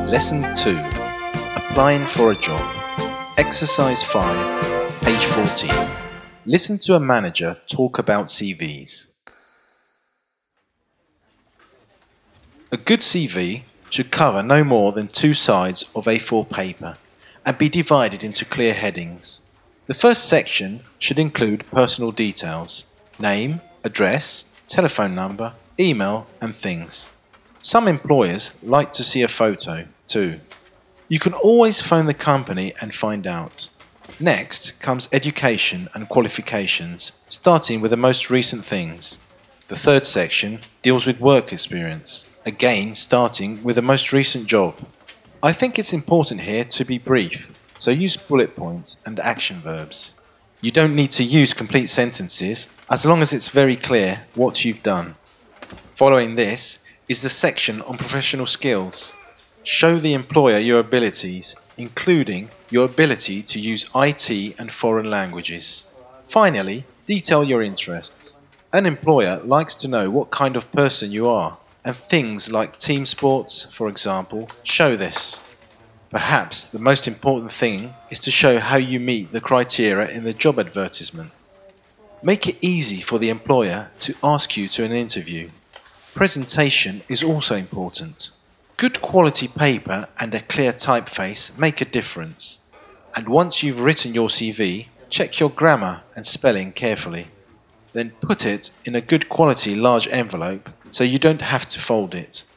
Lesson 2. Applying for a job. Exercise 5, page 14. Listen to a manager talk about CVs. A good CV should cover no more than 2 sides of A4 paper and be divided into clear headings. The first section should include personal details: name, address, telephone number, email, and things. Some employers like to see a photo too. You can always phone the company and find out. Next comes education and qualifications, starting with the most recent things. The third section deals with work experience, again starting with the most recent job. I think it's important here to be brief, so use bullet points and action verbs. You don't need to use complete sentences as long as it's very clear what you've done. Following this is the section on professional skills. Show the employer your abilities, including your ability to use IT and foreign languages. Finally, detail your interests. An employer likes to know what kind of person you are, and things like team sports, for example, show this. Perhaps the most important thing is to show how you meet the criteria in the job advertisement. Make it easy for the employer to ask you to an interview. Presentation is also important. Good quality paper and a clear typeface make a difference. And once you've written your CV, check your grammar and spelling carefully. Then put it in a good quality large envelope so you don't have to fold it.